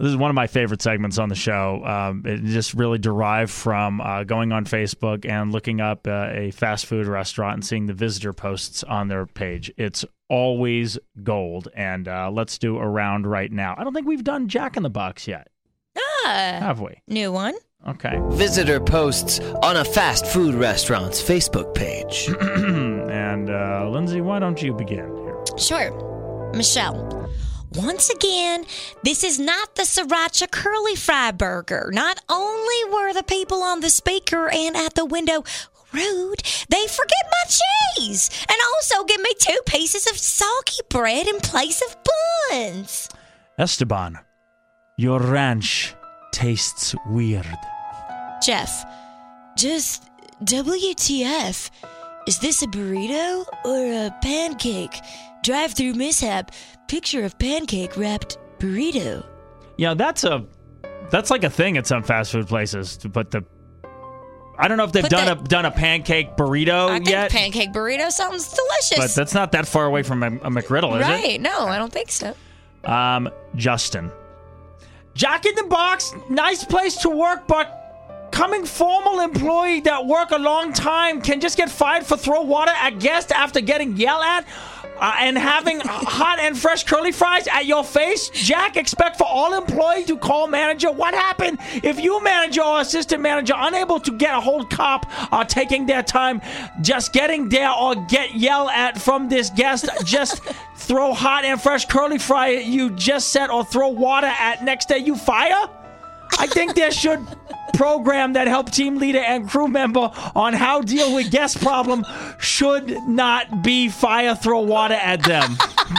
This is one of my favorite segments on the show. It just really derived from going on Facebook and looking up a fast food restaurant and seeing the visitor posts on their page. It's always gold. And let's do a round right now. I don't think we've done Jack in the Box yet. Have we? New one. Okay. Visitor posts on a fast food restaurant's Facebook page. And Lindsay, why don't you begin here? Sure. Michelle. Once again, this is not the Sriracha Curly Fry Burger. Not only were the people on the speaker and at the window rude, they forget my cheese and also give me 2 pieces of soggy bread in place of buns. Esteban, your ranch tastes weird. Jeff, just WTF. Is this a burrito or a pancake? Drive-through mishap. Picture of pancake wrapped burrito. Yeah, that's like a thing at some fast food places to put the. I don't know if they've done a pancake burrito yet. I think pancake burrito sounds delicious. But that's not that far away from a McGriddle, is it? Right? No, I don't think so. Justin, Jack in the Box, nice place to work, but coming formal employee that work a long time can just get fired for throw water at guests after getting yelled at. And having hot and fresh curly fries at your face? Jack, expect for all employees to call manager. What happened if you manager or assistant manager unable to get a hold cop taking their time just getting there or get yelled at from this guest? Just throw hot and fresh curly fry you just said or throw water at next day you fire? I think there should program that help team leader and crew member on how deal with guest problem should not be fire throw water at them.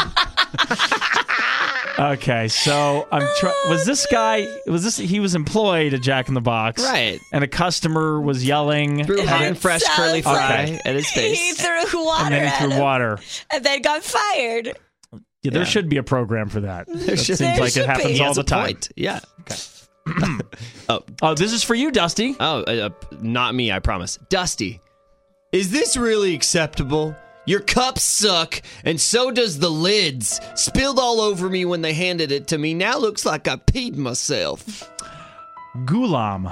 Okay, so he was employed at Jack in the Box. Right. And a customer was yelling. Threw hot and fresh curly fry Okay. at his face. He threw water And then he at threw him water. and then got fired. Yeah, there should be a program for that. It seems There like should it happens be. He all has the a time. point. Yeah. Okay. Oh, This is for you, Dusty. Not me, I promise. Dusty, is this really acceptable? Your cups suck, and so does the lids. Spilled all over me when they handed it to me. Now looks like I peed myself. Gulam.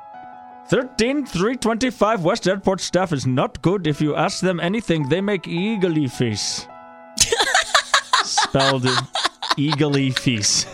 13325 West Airport staff is not good. If you ask them anything, they make eagerly face. Spelled eagerly face.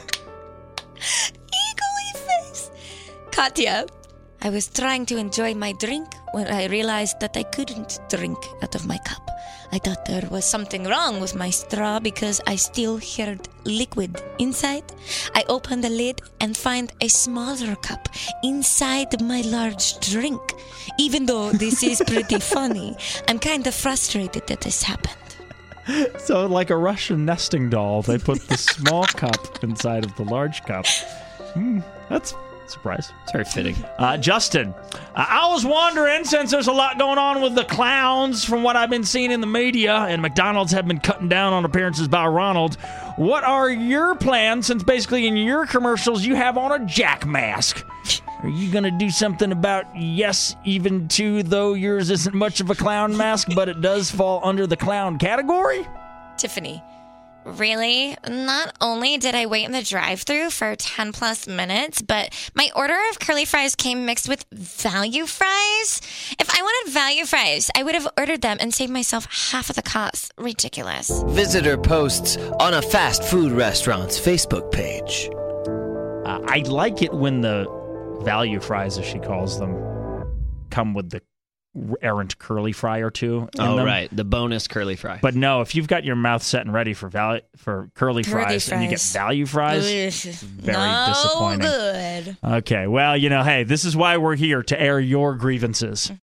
Katya, I was trying to enjoy my drink when I realized that I couldn't drink out of my cup. I thought there was something wrong with my straw because I still heard liquid inside. I opened the lid and find a smaller cup inside my large drink. Even though this is pretty funny, I'm kind of frustrated that this happened. So, like a Russian nesting doll, they put the small cup inside of the large cup. That's a surprise. It's very fitting. Justin, I was wondering, since there's a lot going on with the clowns from what I've been seeing in the media, and McDonald's have been cutting down on appearances by Ronald, what are your plans, since basically in your commercials you have on a Jack mask? Are you going to do something about yes, even to though yours isn't much of a clown mask, but it does fall under the clown category? Tiffany, really? Not only did I wait in the drive-thru for 10 plus minutes, but my order of curly fries came mixed with value fries. If I wanted value fries, I would have ordered them and saved myself half of the cost. Ridiculous. Visitor posts on a fast food restaurant's Facebook page. I like it when the value fries, as she calls them, come with the errant curly fry or two in them. Right, the bonus curly fry. But no, if you've got your mouth set and ready for curly fries and you get value fries, very disappointing. Good. Okay, well, hey, this is why we're here, to air your grievances.